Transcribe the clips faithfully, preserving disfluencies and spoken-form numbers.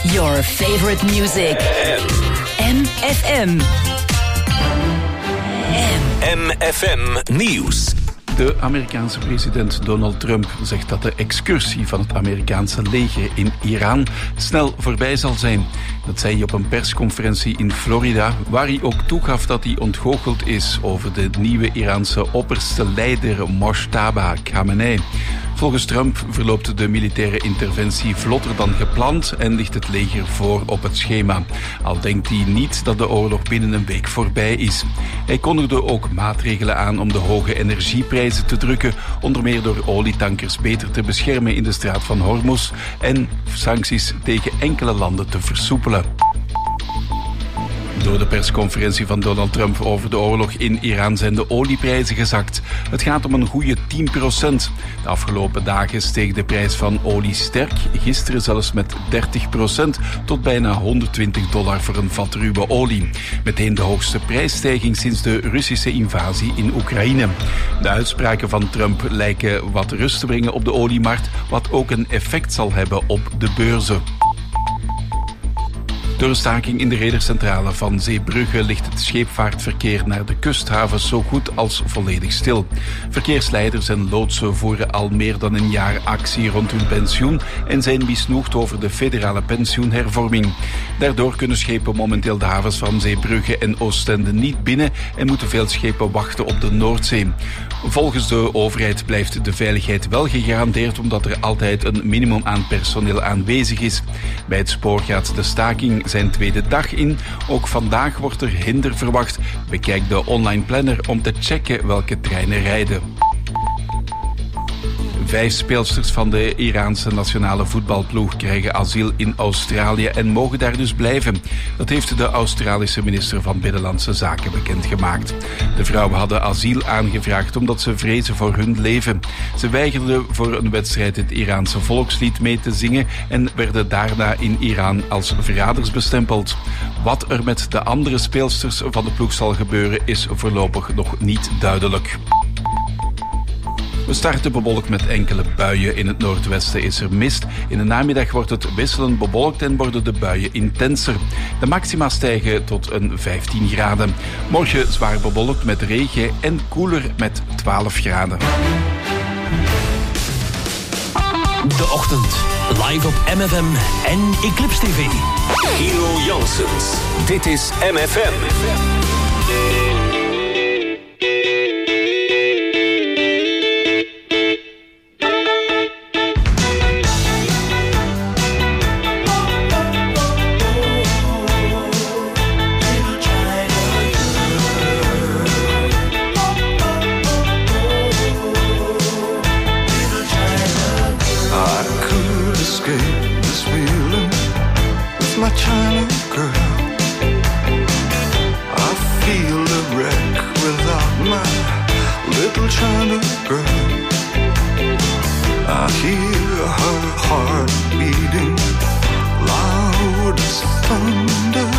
Your favorite music. M F M. M F M Nieuws. De Amerikaanse president Donald Trump zegt dat de excursie van het Amerikaanse leger in Iran snel voorbij zal zijn. Dat zei hij op een persconferentie in Florida, waar hij ook toegaf dat hij ontgoocheld is over de nieuwe Iraanse opperste leider Mojtaba Khamenei. Volgens Trump verloopt de militaire interventie vlotter dan gepland en ligt het leger voor op het schema. Al denkt hij niet dat de oorlog binnen een week voorbij is. Hij kondigde ook maatregelen aan om de hoge energieprijzen te drukken, onder meer door olietankers beter te beschermen in de straat van Hormuz en sancties tegen enkele landen te versoepelen. Door de persconferentie van Donald Trump over de oorlog in Iran zijn de olieprijzen gezakt. Het gaat om een goede tien procent. De afgelopen dagen steeg de prijs van olie sterk, gisteren zelfs met dertig procent tot bijna honderdtwintig dollar voor een vat ruwe olie. Meteen de hoogste prijsstijging sinds de Russische invasie in Oekraïne. De uitspraken van Trump lijken wat rust te brengen op de oliemarkt, wat ook een effect zal hebben op de beurzen. Door een staking in de redercentrale van Zeebrugge ligt het scheepvaartverkeer naar de kusthavens zo goed als volledig stil. Verkeersleiders en loodsen voeren al meer dan een jaar actie rond hun pensioen en zijn misnoegd over de federale pensioenhervorming. Daardoor kunnen schepen momenteel de havens van Zeebrugge en Oostende niet binnen en moeten veel schepen wachten op de Noordzee. Volgens de overheid blijft de veiligheid wel gegarandeerd omdat er altijd een minimum aan personeel aanwezig is. Bij het spoor gaat de staking zijn tweede dag in. Ook vandaag wordt er hinder verwacht. Bekijk de online planner om te checken welke treinen rijden. Vijf speelsters van de Iraanse nationale voetbalploeg krijgen asiel in Australië en mogen daar dus blijven. Dat heeft de Australische minister van Binnenlandse Zaken bekendgemaakt. De vrouwen hadden asiel aangevraagd omdat ze vrezen voor hun leven. Ze weigerden voor een wedstrijd het Iraanse volkslied mee te zingen en werden daarna in Iran als verraders bestempeld. Wat er met de andere speelsters van de ploeg zal gebeuren is voorlopig nog niet duidelijk. We starten bewolkt met enkele buien. In het noordwesten is er mist. In de namiddag wordt het wisselend bewolkt en worden de buien intenser. De maxima stijgen tot een vijftien graden. Morgen zwaar bewolkt met regen en koeler met twaalf graden. De ochtend. Live op M F M en Eclipse T V. Hero Janssens. Dit is M F M. My China girl, I feel a wreck without my little China girl. I hear her heart beating loud as thunder,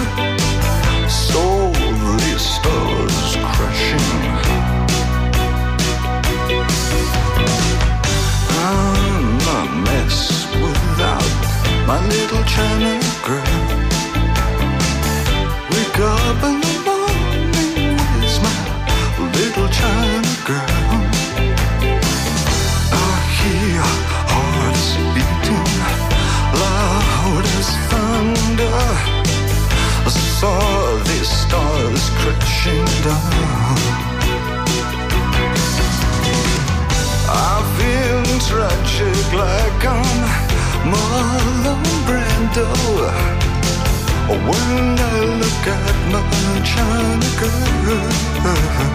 slowly stars crashing. I'm a mess without my little China girl. Wake up in the morning with my little China girl. I hear hearts beating loud as thunder. I saw these stars crashing down. I feel tragic like I'm Marlon Brando when I look at my China girl.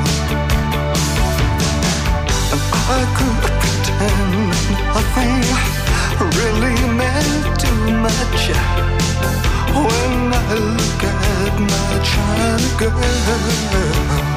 And I could pretend nothing really meant too much when I look at my China girl.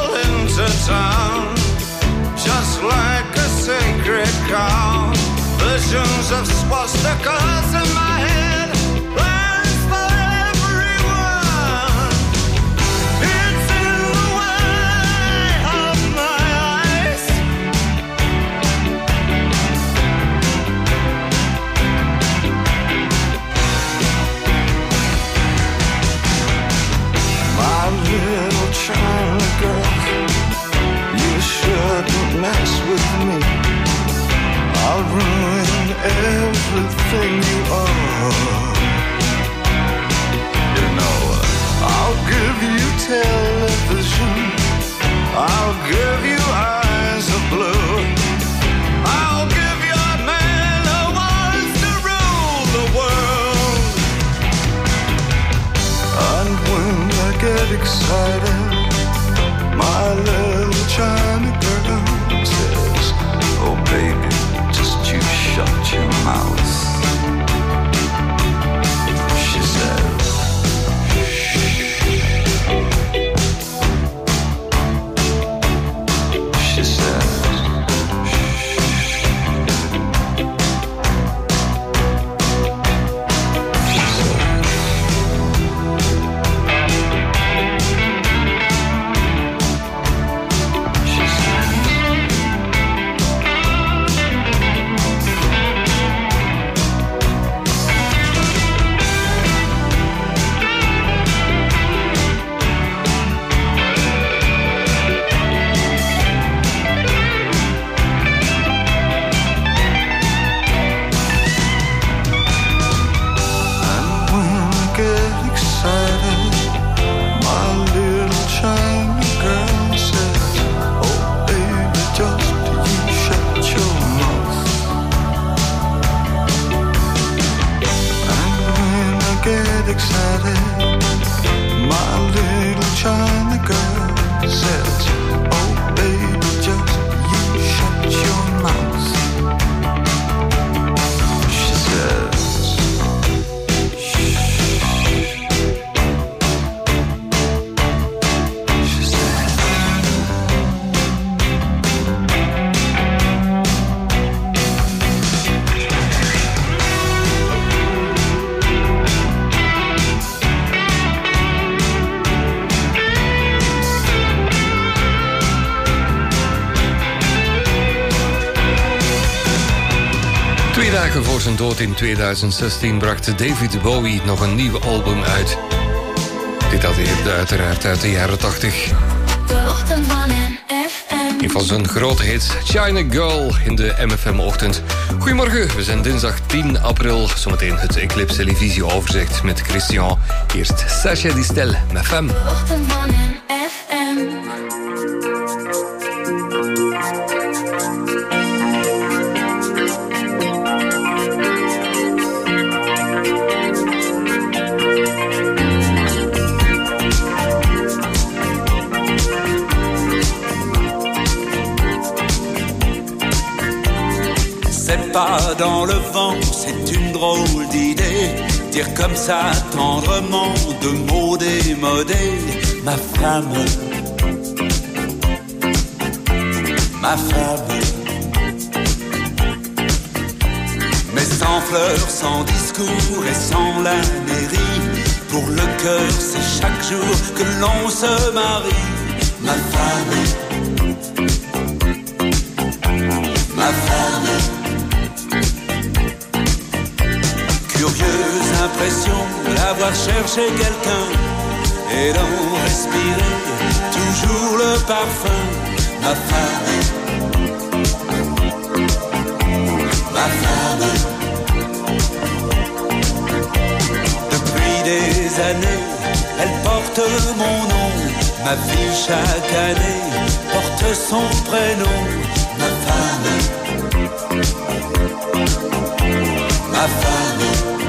Town, just like a sacred cow, the visions of swastikas in my head. Plans for everyone. It's in the way of my eyes. My little China girl, you shouldn't mess with me. I'll ruin everything you are. You know, I'll give you television, I'll give you eyes of blue, I'll give you a man who wants to rule the world. And when I get excited, my little China girl says, oh baby, just you shut your mouth. She says, she says, Voor zijn dood in tweeduizend zestien bracht David Bowie nog een nieuw album uit. Dit dateerde uiteraard uit de jaren tachtig. Een van zijn grote hits, China Girl, in de M F M-ochtend. Goedemorgen, we zijn dinsdag tien april. Zometeen het Eclipse televisieoverzicht met Christian. Eerst Sacha Distel, Ma Femme. Pas dans le vent, c'est une drôle d'idée. Dire comme ça tendrement de mots démodés. Ma femme, ma femme. Mais sans fleurs, sans discours et sans la mairie. Pour le cœur, c'est chaque jour que l'on se marie. Ma femme, ma femme. Curieuse impression d'avoir cherché quelqu'un et d'en respirer toujours le parfum. Ma femme, ma femme. Depuis des années, elle porte mon nom. Ma fille chaque année porte son prénom. Ma femme, ma femme.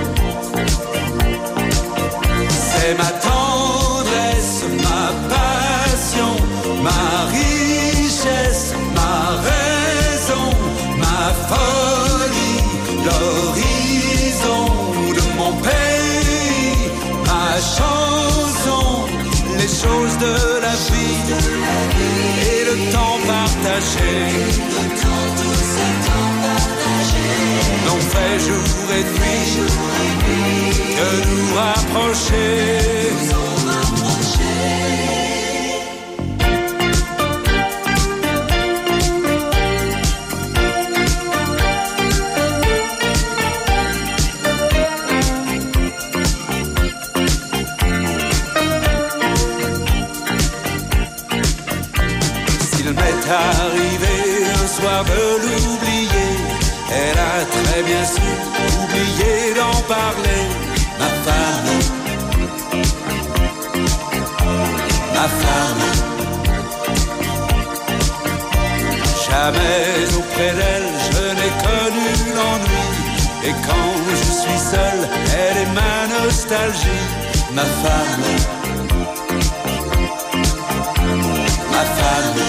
C'est ma tendresse, ma passion, ma richesse, ma raison, ma folie, l'horizon de mon pays, ma chanson, les choses de la vie et le temps partagé. n'ont fait jour et nuit que nous rapprocher. Arrivé un soir de l'oublier, elle a très bien su oublier d'en parler. Ma femme, ma femme, jamais auprès d'elle je n'ai connu l'ennui. Et quand je suis seul, elle est ma nostalgie. Ma femme, ma femme,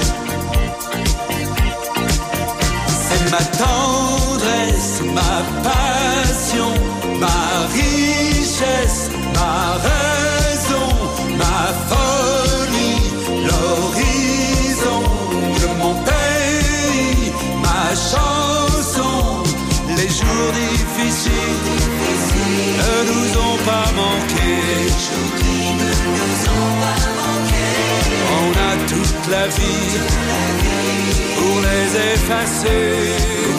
ma tendresse, ma passion, ma richesse, ma raison, ma folie, l'horizon de mon pays, ma chanson. Les jours difficiles ne nous ont pas manqué. On a toute la vie pour les effacer.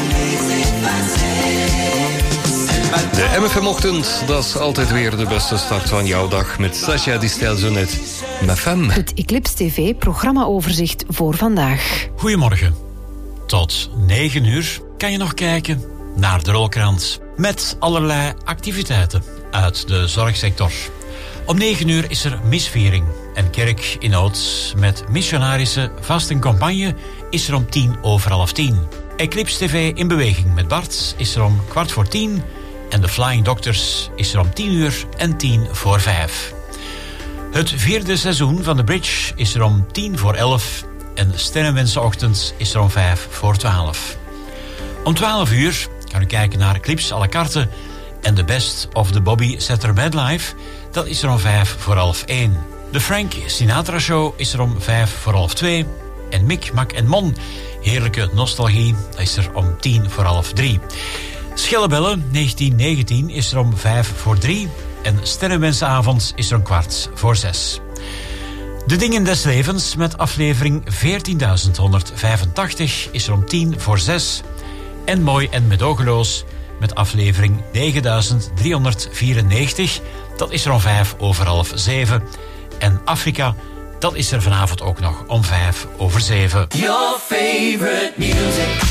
De M F M-ochtend, dat is altijd weer de beste start van jouw dag met Sacha Distel zo net. Ma femme. Het Eclipse T V-programma-overzicht voor vandaag. Goedemorgen. Tot negen uur kan je nog kijken naar de rolkrans met allerlei activiteiten uit de zorgsector. Om negen uur is er misviering en kerk in Oud met missionarische vast en campagne is er om tien over half tien. Eclipse T V in beweging met Bart is er om kwart voor tien en de Flying Doctors is er om tien uur en tien voor vijf. Het vierde seizoen van The Bridge is er om tien voor elf en Sterrenwensenochtend is er om vijf voor twaalf. Om twaalf uur kan u kijken naar Clips à la carte en de Best of the Bobby Setter Madlife. Dat is er om vijf voor half één. De Frank Sinatra Show is er om vijf voor half twee. En Mick, Mac en Mon, heerlijke nostalgie, dat is er om tien voor half drie. Schellebellen negentien negentien is er om vijf voor drie. En Sterrenwensenavond is er om kwart voor zes. De Dingen des Levens met aflevering veertienduizend honderdvijfentachtig is er om tien voor zes. En Mooi en Medogeloos met aflevering negenduizend driehonderdvierennegentig. Dat is er om vijf over half zeven. En Afrika, dat is er vanavond ook nog om vijf over zeven. Your favorite music.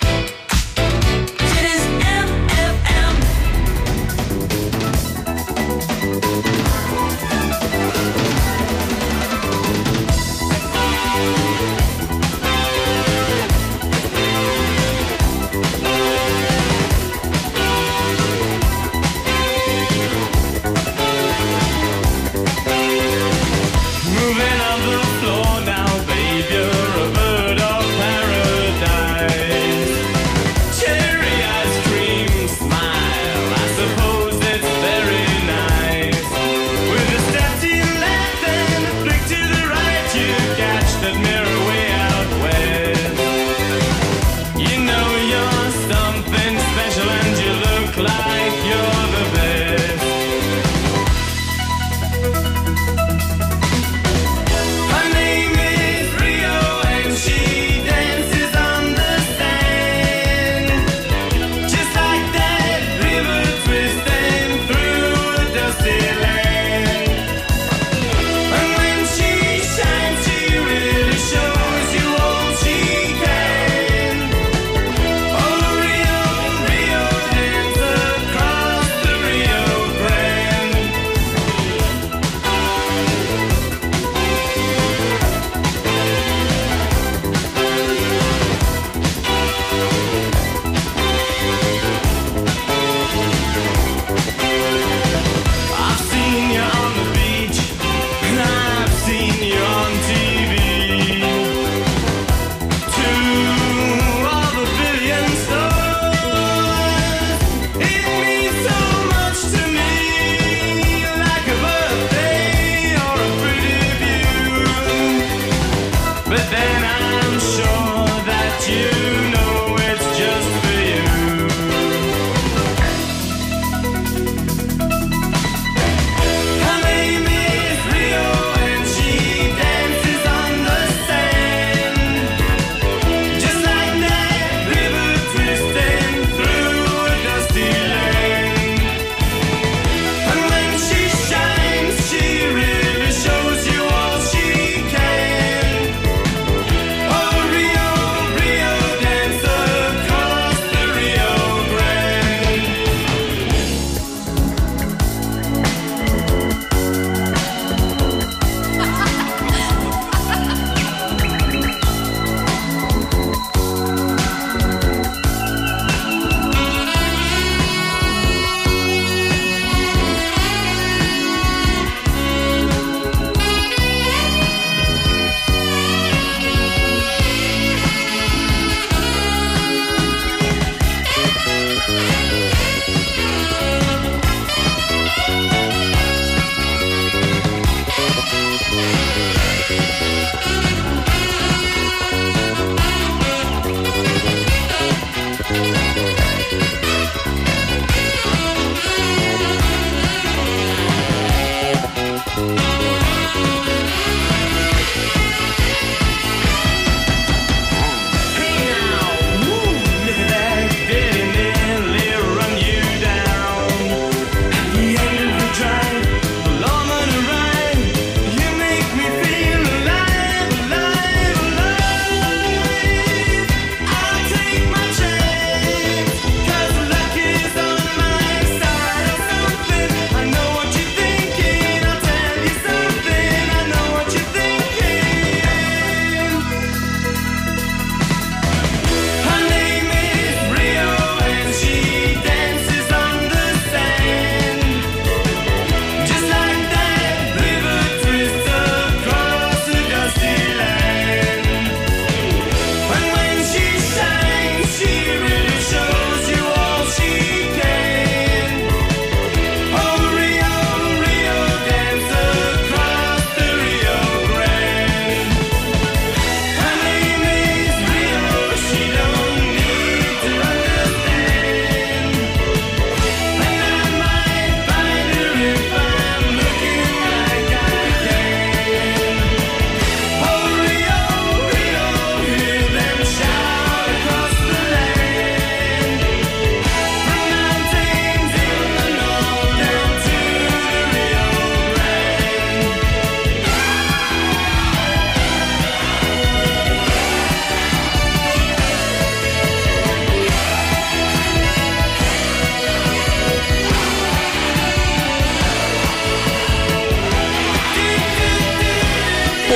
Dit is M F M. Moving on the floor now, babe, you're a bird of paradise.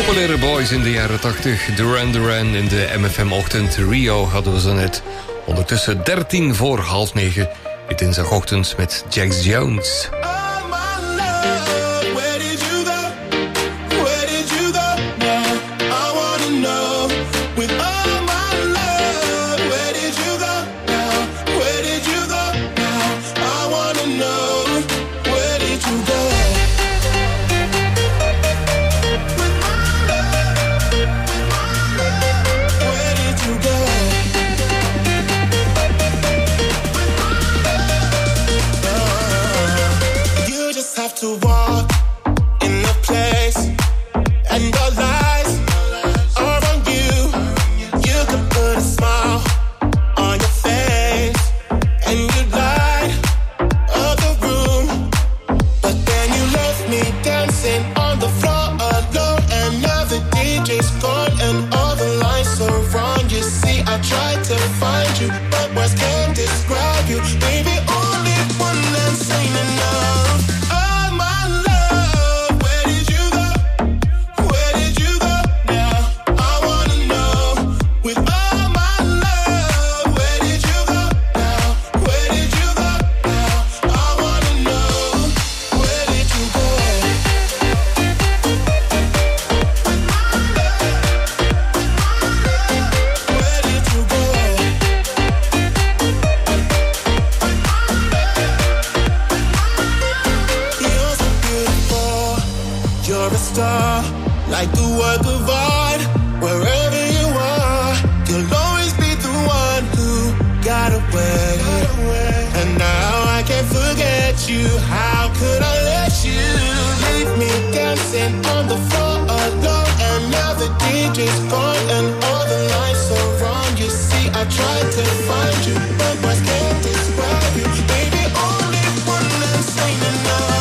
Populaire boys in de jaren tachtig. Duran Duran in de M F M-ochtend. Rio hadden we zo net. Ondertussen dertien voor half negen. Dit dinsdagochtend met Jax Jones. To walk in the place, and all eyes are on you. You could put a smile on your face, and you light up the room. But then you left me dancing on the floor alone, and now the D J's gone, and all the lights are wrong. You see, I tried to find you, but words can't describe you. Baby, only one that's ain't enough. Like a work of art, wherever you are, you'll always be the one who got away. And now I can't forget you. How could I let you leave me dancing on the floor alone? And now the D J's gone and all the lights are wrong. You see, I tried to find you, but words can't describe you. Baby, only one that's ain't enough.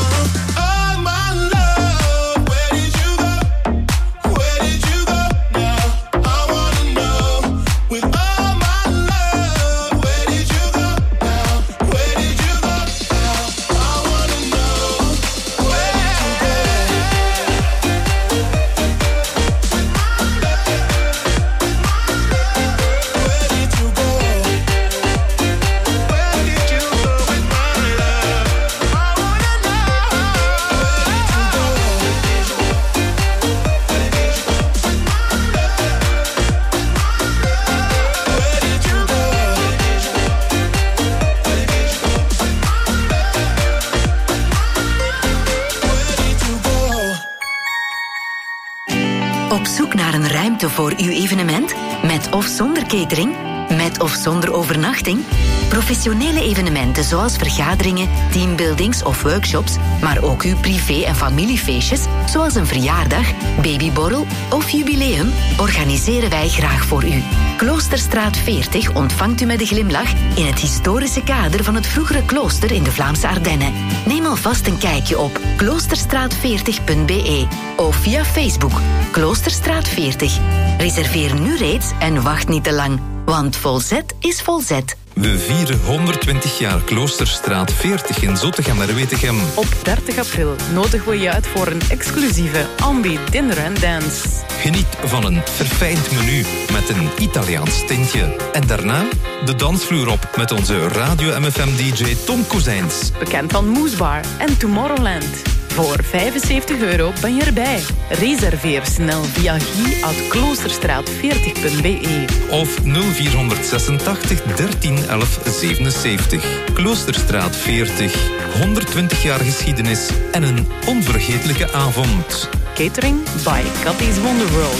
Voor uw evenement? Met of zonder catering? Met of zonder overnachting? Professionele evenementen zoals vergaderingen, teambuildings of workshops, maar ook uw privé- en familiefeestjes, zoals een verjaardag, babyborrel of jubileum, organiseren wij graag voor u. Kloosterstraat veertig ontvangt u met een glimlach in het historische kader van het vroegere klooster in de Vlaamse Ardennen. Neem alvast een kijkje op kloosterstraat veertig punt b e of via Facebook Kloosterstraat veertig. Reserveer nu reeds en wacht niet te lang, want volzet is volzet. We vieren honderdtwintig jaar Kloosterstraat veertig in Zottegem-Herwetegem. Op dertig april nodigen we je uit voor een exclusieve Ambi Dinner and Dance. Geniet van een verfijnd menu met een Italiaans tintje. En daarna de dansvloer op met onze Radio M F M-D J Tom Kozijns. Bekend van Moesbar en Tomorrowland. Voor vijfenzeventig euro ben je erbij. Reserveer snel via guy at kloosterstraat veertig punt b e of nul vier zesentachtig dertien elf zevenenzeventig. Kloosterstraat veertig. honderdtwintig jaar geschiedenis en een onvergetelijke avond. Catering by Cathy's Wonder World.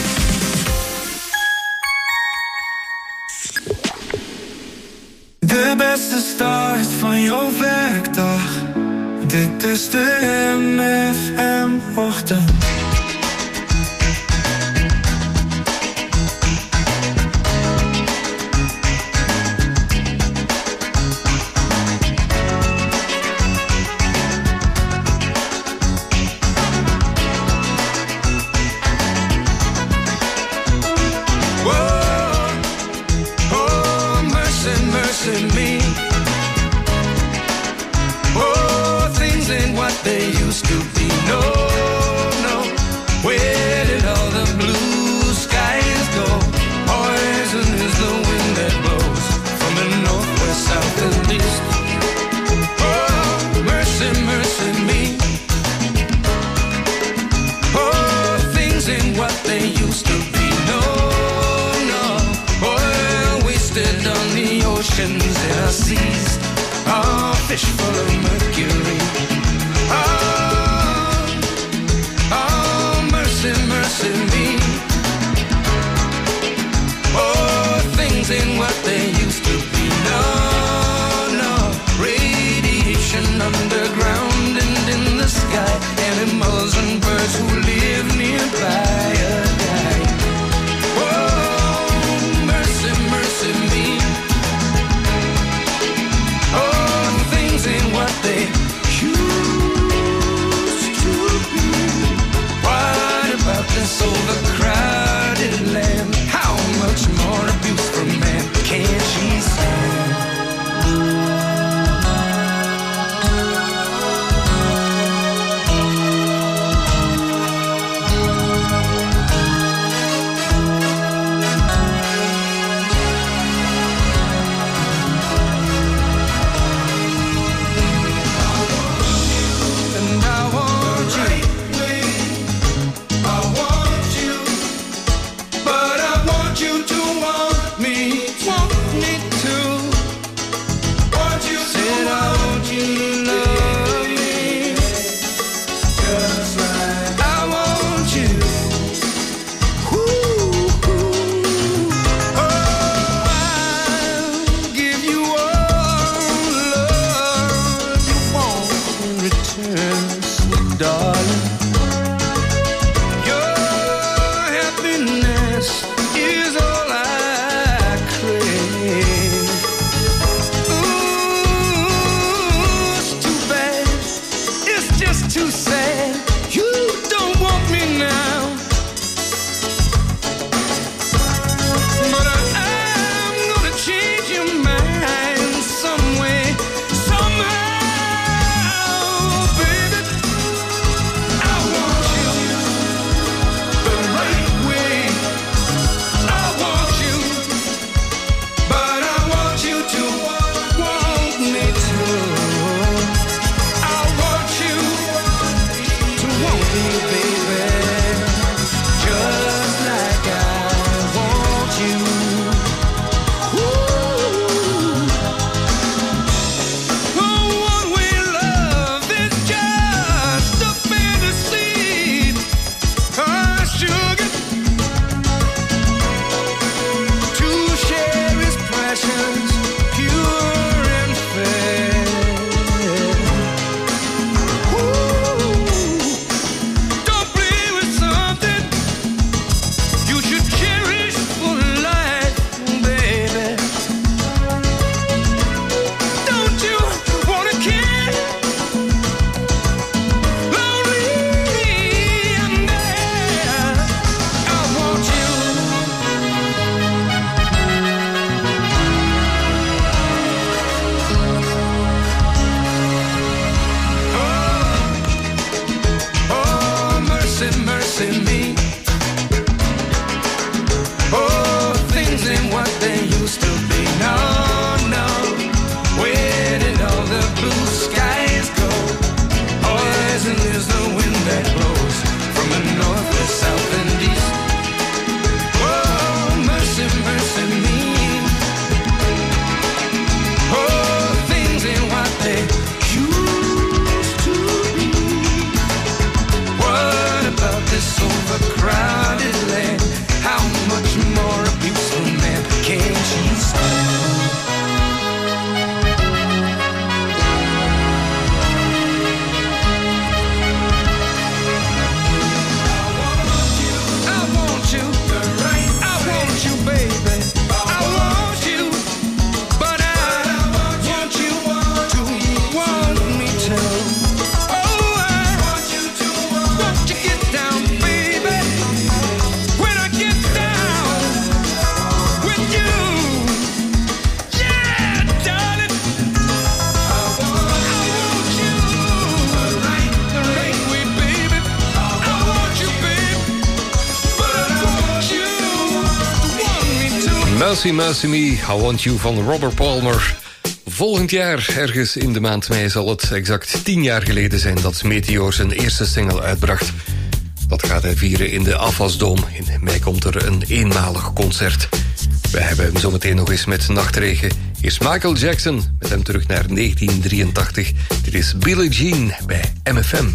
De beste start van jouw werkdag. Dit is de M F M-ochtend. They used to be. No, no, where did all the oceans and our seas are fish full of mercury. Oh, oh, mercy, mercy me. Oh, things ain't what they used to be. No, no, radiation underground and in the sky. Animals and birds who live nearby are dying. Oh, mercy, mercy me. Oh, things ain't what they used to be. What about this overcrowded land? How much more abuse from man can she stand? Mercy, Mercy Me, I Want You van Robert Palmer. Volgend jaar, ergens in de maand mei, zal het exact tien jaar geleden zijn dat Meteor zijn eerste single uitbracht. Dat gaat hij vieren in de Afasdome. In mei komt er een eenmalig concert. We hebben hem zometeen nog eens met Nachtregen. Hier is Michael Jackson, met hem terug naar negentien drieëntachtig. Dit is Billie Jean bij M F M.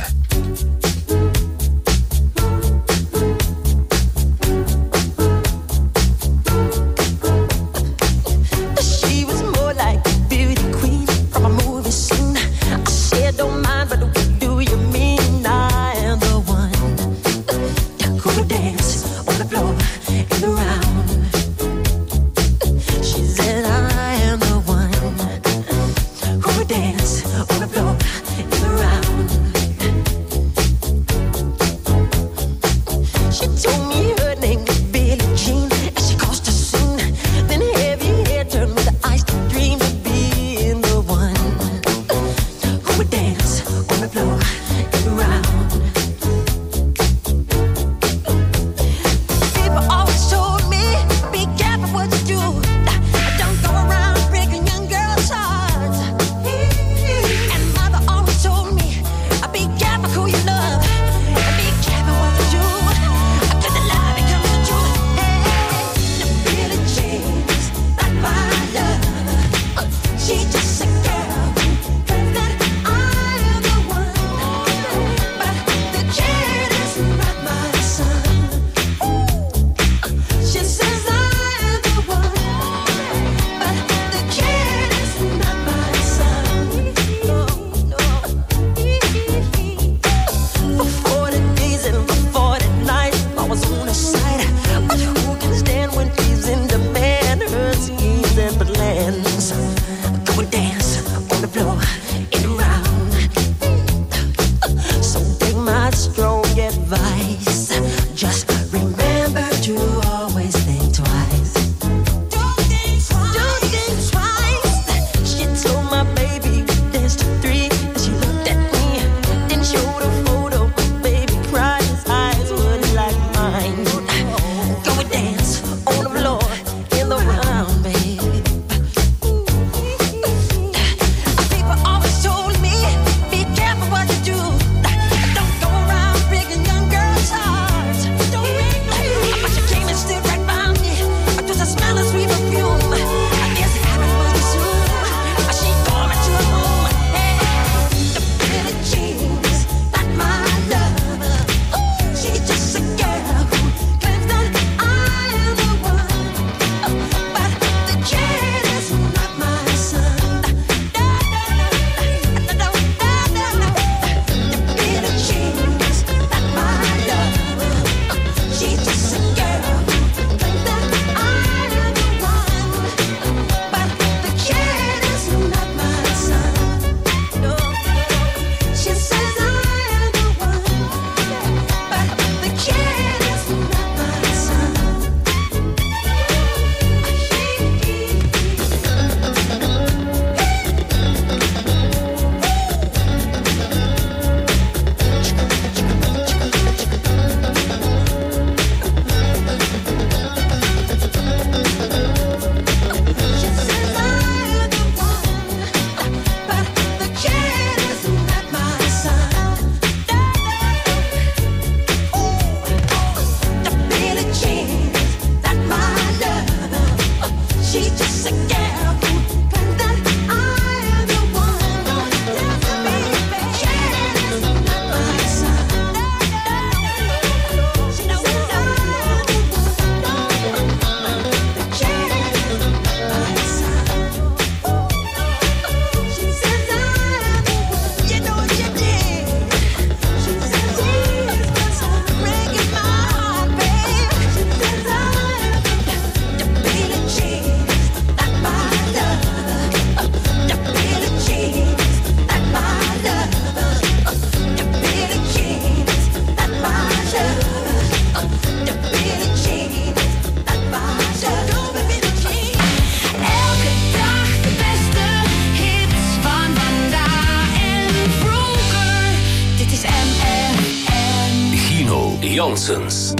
Janssens.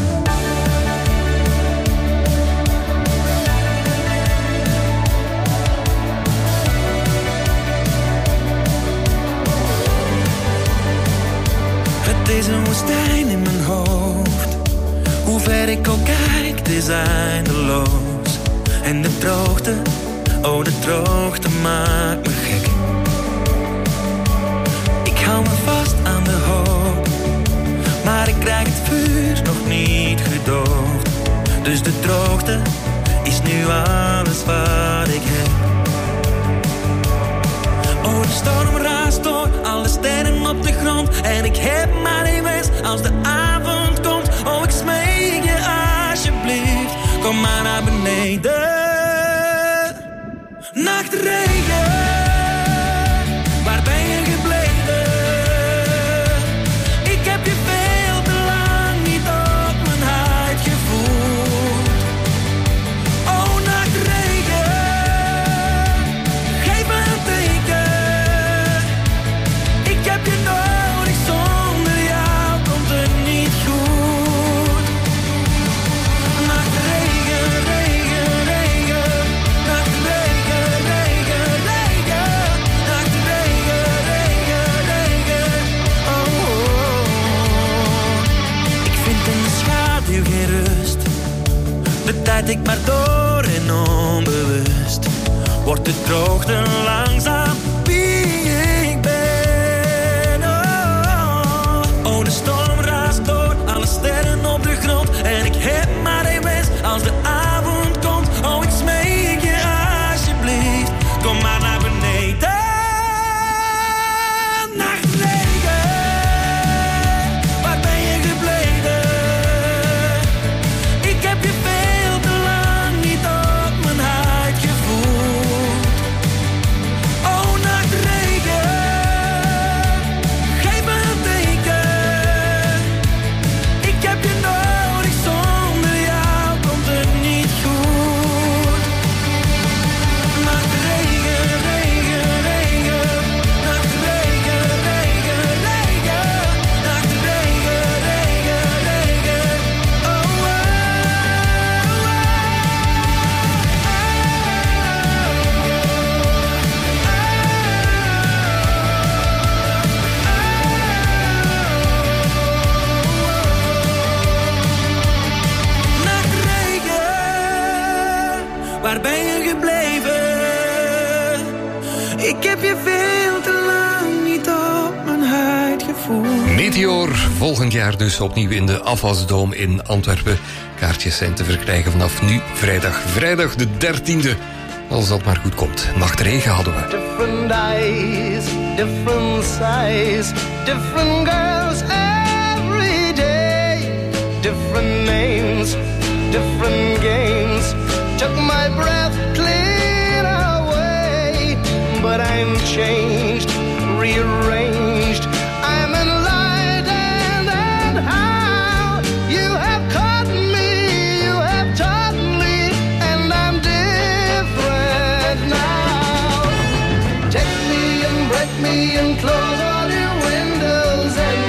Het is een woestijn in mijn hoofd. Hoe ver ik ook kijk, het is eindeloos. En de droogte, oh de droogte maakt me gek. Ik hou me vast aan de hoop, maar ik krijg het vuur nog niet gedoofd. Dus de droogte is nu alles wat ik heb. Oh, de storm raast door, alle sterren op de grond. En ik heb maar één wens als de avond komt. Oh, ik smeek je alsjeblieft, kom maar naar beneden. Nachtregen, waar ben je gebleven? Ik heb je veel te lang niet op mijn huid gevoeld. Oh, nachtregen, geef me een teken. Ik heb je nodig, zonder jou komt het niet goed. Nachtregen, regen, regen, nachtregen, regen, regen, nachtregen, regen, regen. Oh, oh. Ik vind in de schaduw geen rust. De tijd ik maar door en onbewust. Wordt de droogte langzaam wie ik ben. Oh, oh, de storm raast door, alle sterren op de grond. En ik heb maar één wens als de avond komt. Oh, ik smeek je alsjeblieft, kom maar naar beneden. Nachtregen, waar ben je gebleven? Ik heb je veel te lang niet op mijn huid gevoeld. Oh, nachtregen, geef me een teken. Ik heb je nodig, zonder jou komt het niet goed. Nachtregen, regen, regen, nachtregen, regen, regen, nachtregen, regen, regen. Oh, oh, nachtregen, waar ben je gebleven? Ik heb je veel te lang niet op mijn huid gevoeld. Meteor, volgend jaar dus opnieuw in de Afwasdoom in Antwerpen. Kaartjes zijn te verkrijgen vanaf nu, vrijdag. Vrijdag de dertiende, als dat maar goed komt. Nachtregen hadden we. Different eyes, different size, different girls every day, different names, different games, took my breath clean away, but I'm changed, rearranged, I'm enlightened and how you have caught me, you have taught me, and I'm different now. Take me and break me and close all your windows and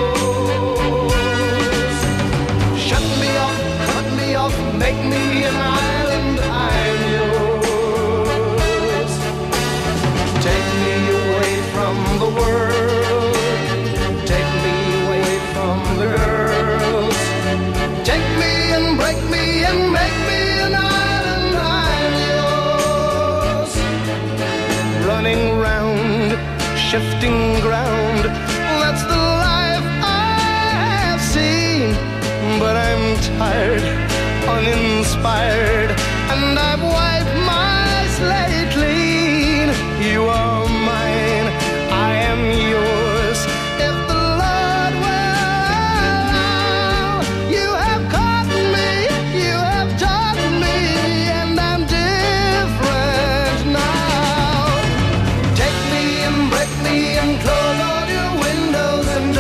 doors. Shut me off, cut me off, make me an island, I'm yours. Take me away from the world, take me away from the girls. Take me and break me and make me an island, I'm yours. Running round, shifting ground, that's the life I have seen. But I'm tired, uninspired, and I've wiped my slate clean. You are mine, I am yours. If the Lord will allow, you have caught me, you have taught me, and I'm different now. Take me and break me and close all your windows and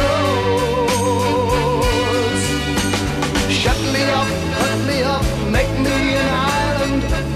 doors. Shut me up, cut me up, make me an island,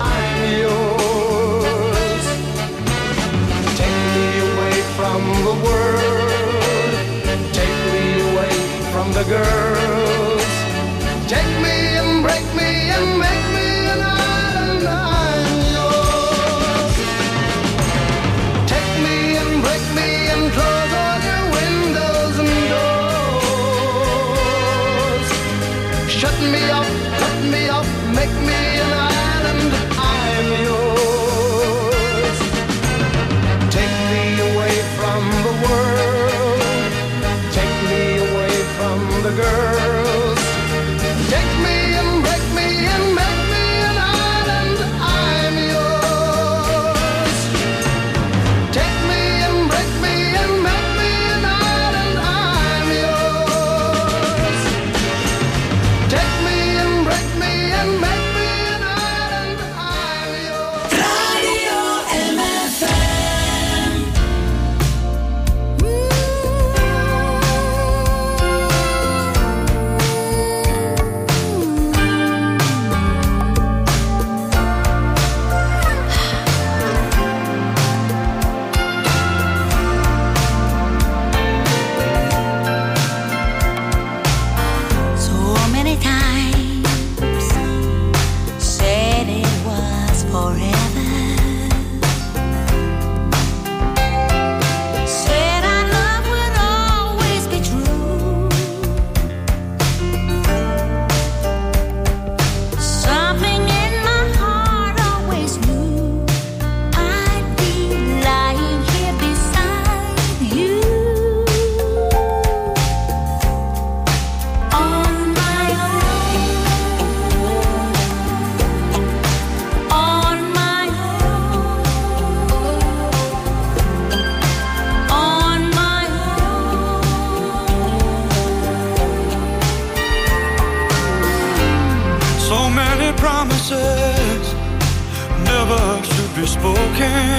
you're spoken.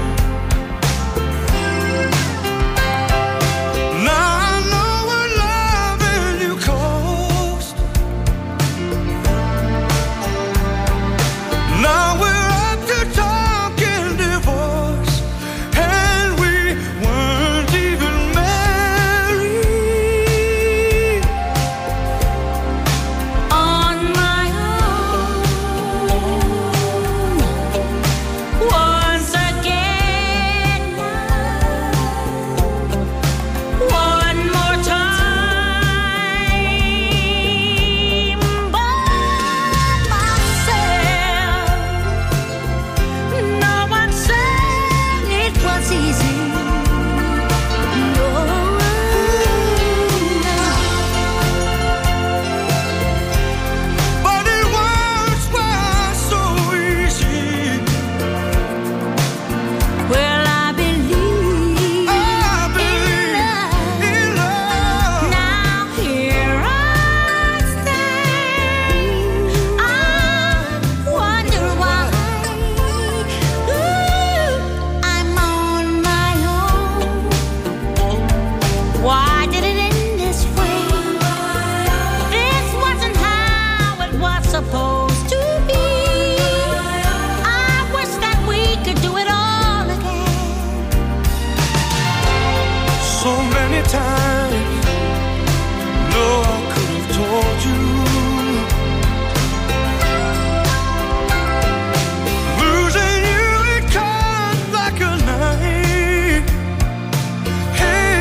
Now I know what loving you cost. Now we're up to talking divorce, and we weren't even married. On my own, once again now, one more time, by myself. No one said it was easy. No, But it once was so easy. well, I believe I believe in love. now. Here I stand. I wonder why. Ooh, I'm on my own. Why did it end this way? This wasn't how it was supposed to be. I wish that we could do it all again. So many times, no, I could have told you. Losing you, it comes like a knife. Hey,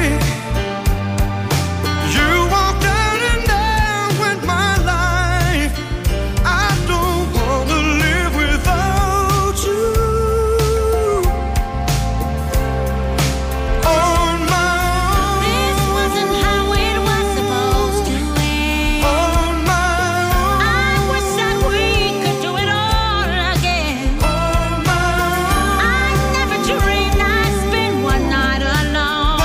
you walked out and down with my life. I don't wanna live without you. On my This wasn't how it was supposed to end. on my I wish that we could do it all again. on my I never dreamed I'd spend one night alone.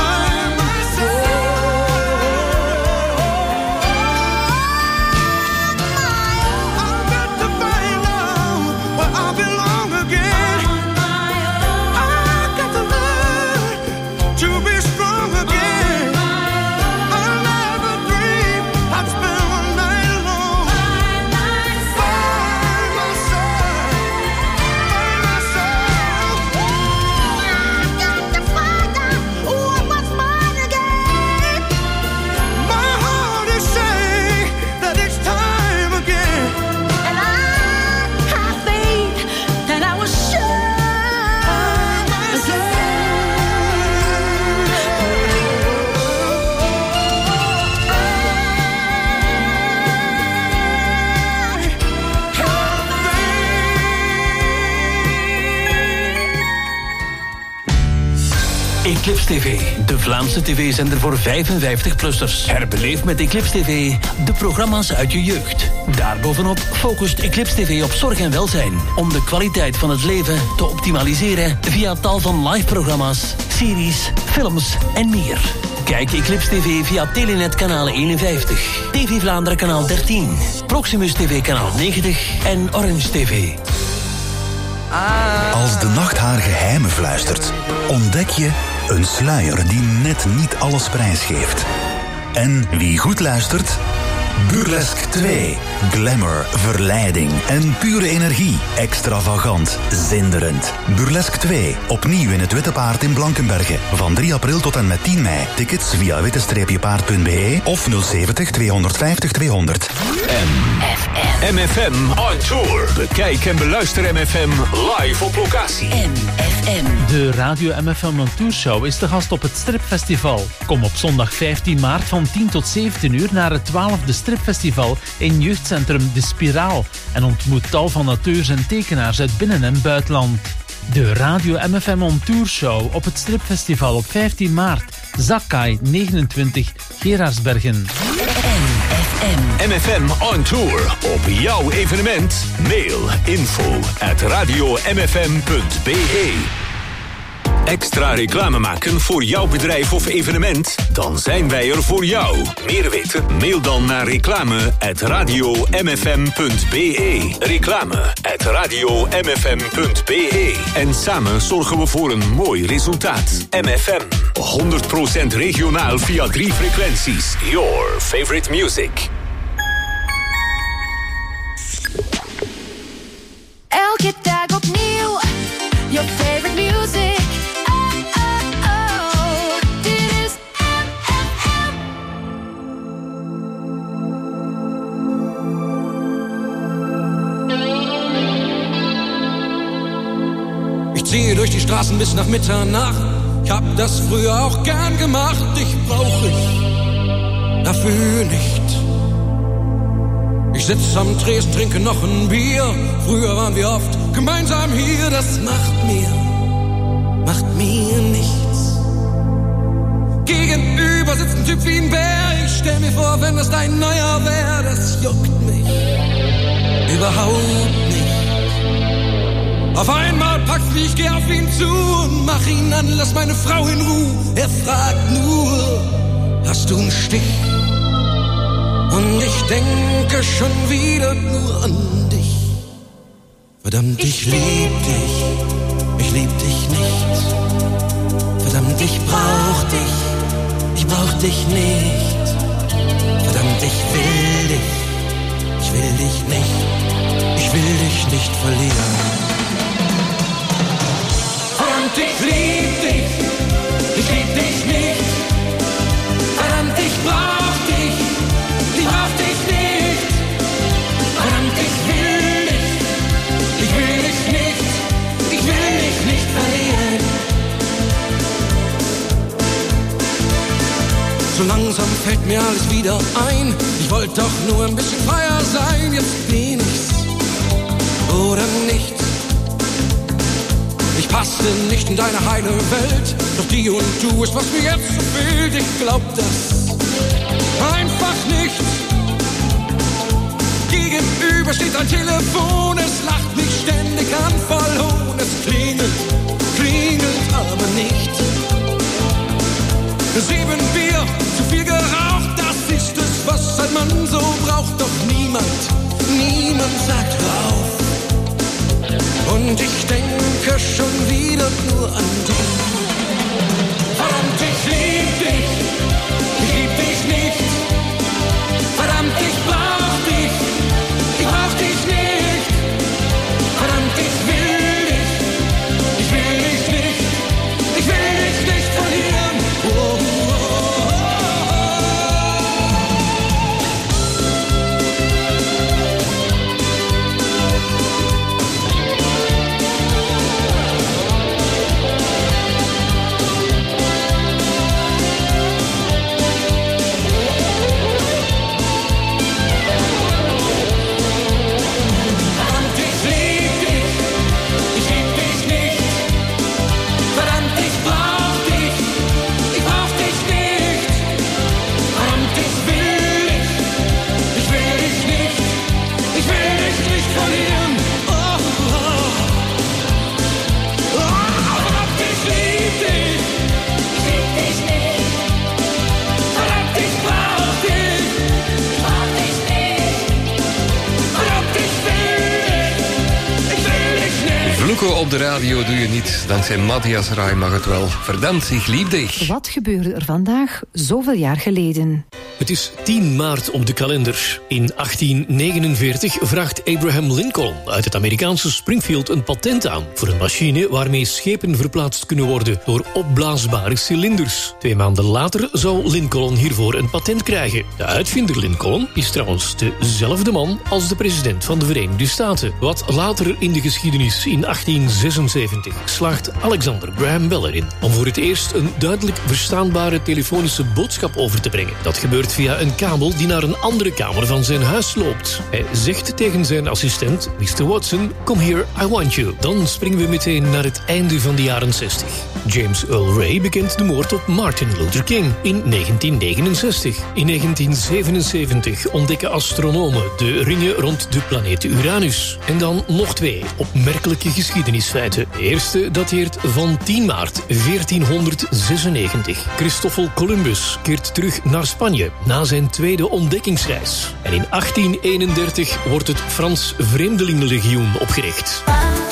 I've got to find out where I belong again. I've got to learn to be strong again. I never dreamed I'd spend one night alone. By myself, by myself. I've got to find out what was mine again. My heart is saying that it's time again. And I have faith that I was sure Eclipse T V, de Vlaamse tv-zender voor vijfenvijftig-plussers. Herbeleef met Eclipse T V de programma's uit je jeugd. Daarbovenop focust Eclipse T V op zorg en welzijn, om de kwaliteit van het leven te optimaliseren via tal van live-programma's, series, films en meer. Kijk Eclipse T V via Telenet kanaal eenenvijftig, T V Vlaanderen kanaal dertien, Proximus T V kanaal negentig en Orange T V. Als de nacht haar geheimen fluistert, ontdek je een sluier die net niet alles prijsgeeft. En wie goed luistert, Burlesque twee. Glamour, verleiding en pure energie. Extravagant, zinderend. Burlesque twee. Opnieuw in het Witte Paard in Blankenberge. Van drie april tot en met tien mei. Tickets via witte paard punt b e of nul zeventig tweehonderdvijftig tweehonderd. M F M on tour. Bekijk en beluister M F M live op locatie. M F M. De Radio M F M on Tour Show is de gast op het Stripfestival. Kom op zondag vijftien maart van tien tot zeventien uur naar het twaalfde Stripfestival in jeugdcentrum De Spiraal en ontmoet tal van auteurs en tekenaars uit binnen- en buitenland. De Radio M F M on Tour Show op het Stripfestival op vijftien maart. Zakkai negenentwintig, Gerardsbergen. M F M on tour op jouw evenement. Mail info at radio m f m punt b e. Extra reclame maken voor jouw bedrijf of evenement? Dan zijn wij er voor jou. Meer weten? Mail dan naar reclame at radio m f m punt b e. Reclame at radio m f m punt b e. En samen zorgen we voor een mooi resultaat. M F M, honderd procent regionaal via drie frequenties. Your favorite music. Elke dag opnieuw, your favorite music. Oh, oh, oh, dit is M F M. Ich ziehe durch die Straßen bis nach Mitternacht. Ich hab das früher auch gern gemacht. Dich brauch ich dafür nicht. Ich sitz am Tresen, trinke noch ein Bier. Früher waren wir oft gemeinsam hier. Das macht mir, macht mir nichts. Gegenüber sitzt ein Typ wie ein Bär. Ich stell mir vor, wenn das dein neuer wär. Das juckt mich überhaupt nicht. Auf einmal packt's mich, ich geh auf ihn zu und mach ihn an, lass meine Frau in Ruhe. Er fragt nur, hast du einen Stich? Und ich denke schon wieder nur an dich. Verdammt, ich lieb dich, ich lieb dich nicht. Verdammt, ich brauch dich, ich brauch dich nicht. Verdammt, ich will dich, ich will dich nicht. Ich will dich nicht verlieren. Verdammt, ich lieb dich, ich lieb dich nicht. Verdammt, ich brauch dich, ich brauch dich nicht. Verdammt, ich will dich, ich will dich nicht. Ich will dich nicht verlieren. So langsam fällt mir alles wieder ein. Ich wollte doch nur ein bisschen freier sein. Jetzt bin ich's oder nichts. Ich passte nicht in deine heile Welt, doch die und du ist, was mir jetzt so fehlt. Ich glaub das einfach nicht. Gegenüber steht ein Telefon, es lacht mich ständig an, voll Hohn. Es klingelt, klingelt aber nicht. Sieben Bier, zu viel geraucht, das ist es, was ein Mann so braucht. Doch niemand, niemand sagt rauf. Und ich denke schon wieder nur an dich. Verdammt, ich lieb dich, ich lieb dich nicht. Verdammt, ich brauch dich, ich brauch dich nicht. Verdammt, ich will dich, ich will dich nicht. Ich will dich nicht verlieren. Oh, oh, oh, oh. Op de radio doe je niet. Dankzij Matthias Rai mag het wel. Verdammt, ik liep dich. Wat gebeurde er vandaag zoveel jaar geleden? Het is tien maart op de kalender. In achttien negenenveertig vraagt Abraham Lincoln uit het Amerikaanse Springfield een patent aan voor een machine waarmee schepen verplaatst kunnen worden door opblaasbare cilinders. Twee maanden later zou Lincoln hiervoor een patent krijgen. De uitvinder Lincoln is trouwens dezelfde man als de president van de Verenigde Staten. Wat later in de geschiedenis in achttien zesenzeventig slaagt Alexander Graham Bell erin om voor het eerst een duidelijk verstaanbare telefonische boodschap over te brengen. Dat gebeurt via een kabel die naar een andere kamer van zijn huis loopt. Hij zegt tegen zijn assistent, mister Watson, come here, I want you. Dan springen we meteen naar het einde van de jaren zestig. James Earl Ray bekent de moord op Martin Luther King in negentien negenenzestig. In negentien zevenenzeventig ontdekken astronomen de ringen rond de planeet Uranus. En dan nog twee opmerkelijke geschiedenissen geschiedenisfeiten. De eerste dateert van tien maart veertienhonderdzesennegentig. Christoffel Columbus keert terug naar Spanje na zijn tweede ontdekkingsreis. En in achttien eenendertig wordt het Frans Vreemdelingenlegioen opgericht.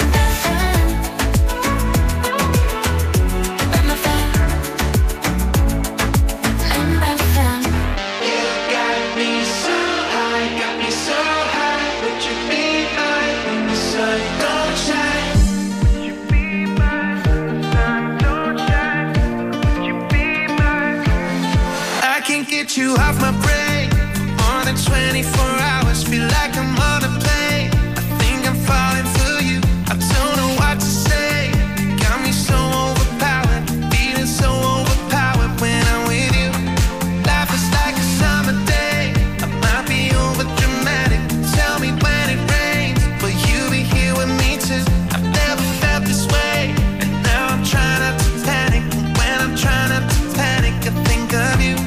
You off my brain more than twenty-four hours. Feel like I'm on a plane. I think I'm falling for you. I don't know what to say. Got me so overpowered, feeling so overpowered when I'm with you. Life is like a summer day. I might be over dramatic. Tell me when it rains, will you be here with me too? I've never felt this way, and now I'm trying not to panic. And when I'm trying not to panic, I think of you.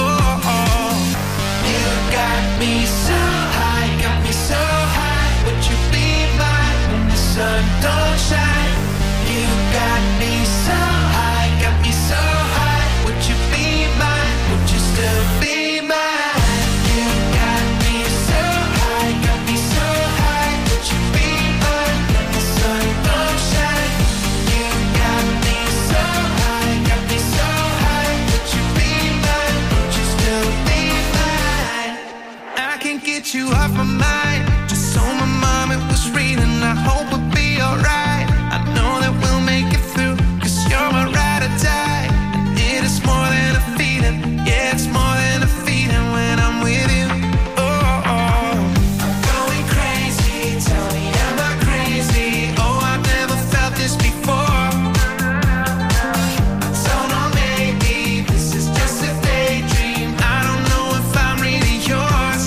Me so high, got me so high. Would you be mine when the sun don't shine? You got me so high, got me so high. Would you be mine? Would you still be mine? You got me so high, got me so high. Would you be mine when the sun don't shine? You got me so high, got me so high. Would you be mine? Would you still be mine? I can't get you off my mind. Just so my mom it was reading. I hope we'll be alright. I know that we'll make it through, cause you're my ride or die. And it is more than a feeling. Yeah, it's more than a feeling when I'm with you. Oh, oh. I'm going crazy. Tell me, am I crazy? Oh, I've never felt this before. I don't know, maybe this is just a daydream. I don't know if I'm really yours.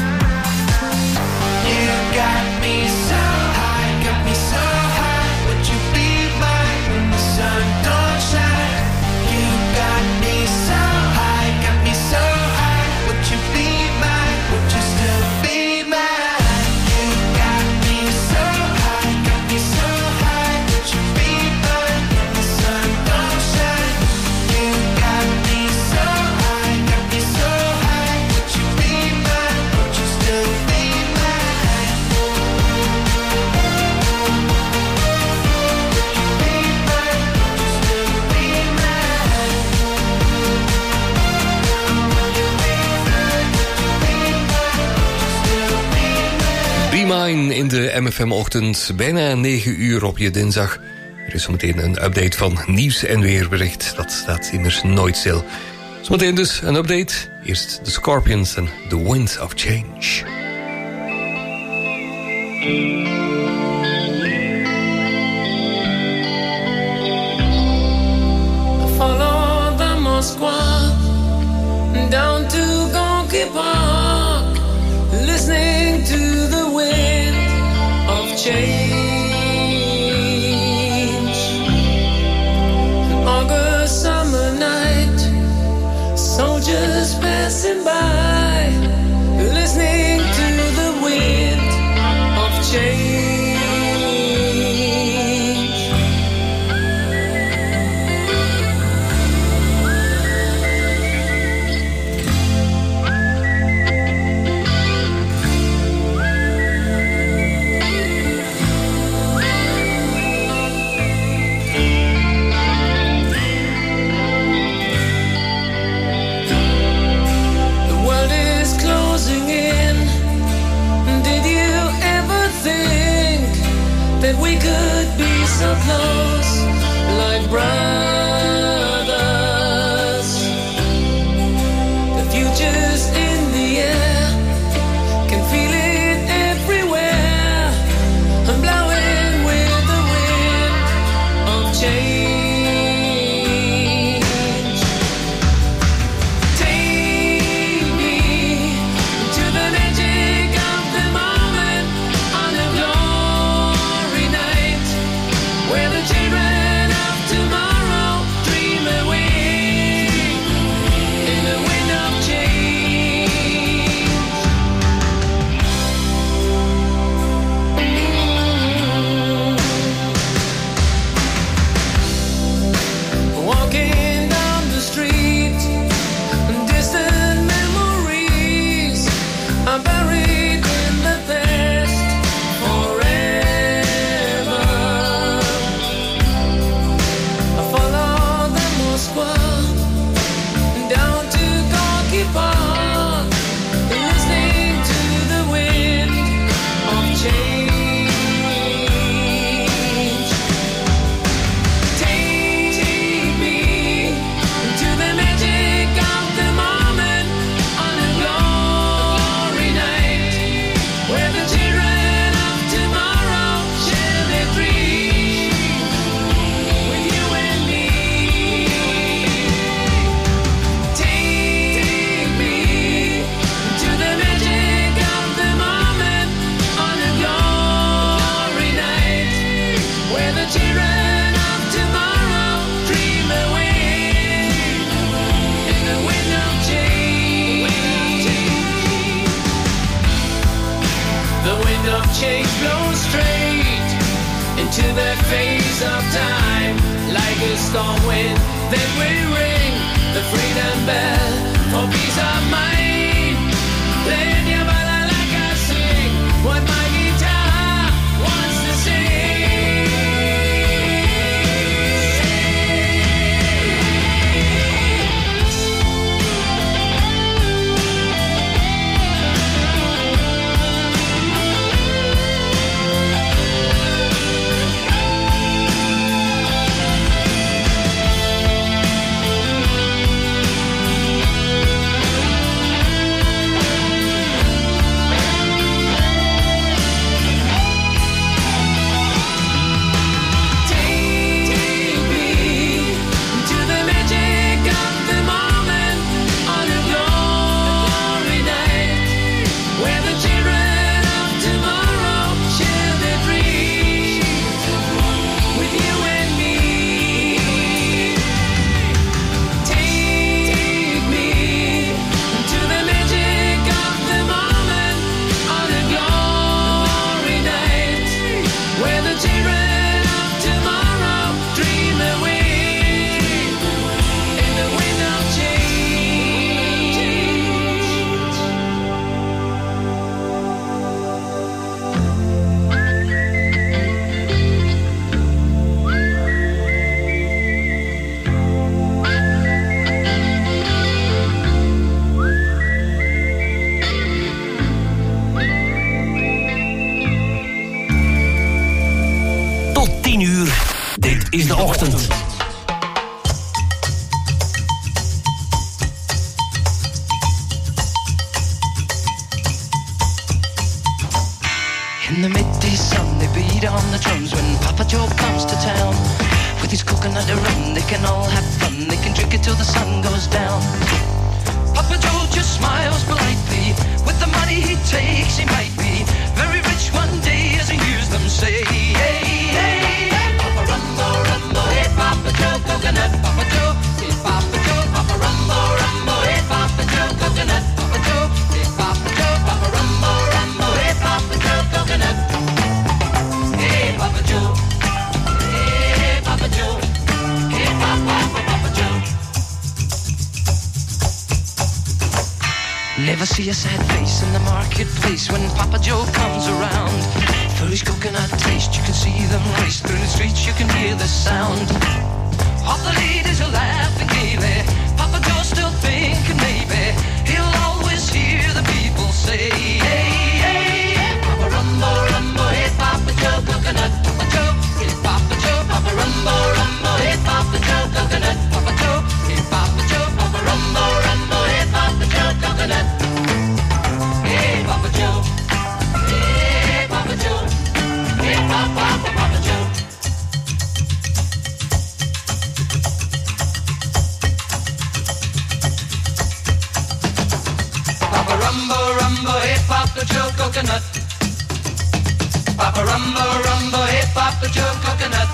You got me so high, got me so high. Would you be mine when the sun don't shine? You got me so high, got me so high. Would you be mine? Would you still be mine? You got me so high, got me so high. Would you be mine when the sun don't shine? You got me so high, got me so high. Would you be mine? Would you still be mine? Be Mine in de M F M-ochtend, bijna negen uur op je dinsdag. Er is zometeen een update van nieuws en weerbericht. Dat staat immers nooit stil. Zometeen dus een update. Eerst de Scorpions en The Wind of Change. Follow the Moskwa down to Gonky Park, listening to the wind of change. An August summer night, soldiers passing by, listening to the wind of change. That we could be so close, like brothers. The future's in the air, can feel it everywhere. I'm blowing with the wind of change. Take me to the magic of the moment on a glory night, where the children of tomorrow children of tomorrow dream away in the wind of change. The wind of change blows straight into the face of time. Like a storm wind, then we ring the freedom bell for peace of mind. Playing your ballad like I sing what my guitar wants to sing. Is de ochtend. In the midday sun, they beat on the drums when Papa Joe comes to town. With his coconut rum, they can all have fun. They can drink it till the sun goes down. Papa Joe just smiles politely. With the money he takes, he might be very rich one day, as he hears them say. Hey, hey, hey, Papa Rumbo, Rumbo, hey, Papa Joe, coconut, Papa Joe, hey, Papa Joe, Papa Rumbo, Rumbo, hey, Papa Joe, coconut, Papa Joe, hey, Papa Joe, Papa Rumbo, Rumbo, hey, Papa Joe, coconut, hey, Papa Joe, hey, Papa Joe, hey, Papa, Papa Joe. Never see a sad face in the marketplace when Papa Joe comes around. For his coconut taste, you can see them race through the streets, you can hear the sound. All the ladies are laughing gaily. Papa Joe's still thinking maybe he'll always hear the people say, hey, hey, hey, Papa Rumbo, Rumbo, hey, Papa Joe, coconut, Papa Joe, hey, Papa Joe, Papa Rumbo, Rumbo, hey, Papa Joe, coconut, Papa Joe, hey, Papa Joe, Papa Rumbo, Rumbo, hey, Papa Joe, coconut, hey, Papa Joe, hey, Papa Joe, hey, Papa, Papa Joe. Papa Rumbo, Rumbo, hey, Papa Joe, coconut. Papa Rumbo, Rumbo, hey, Papa Joe, coconut.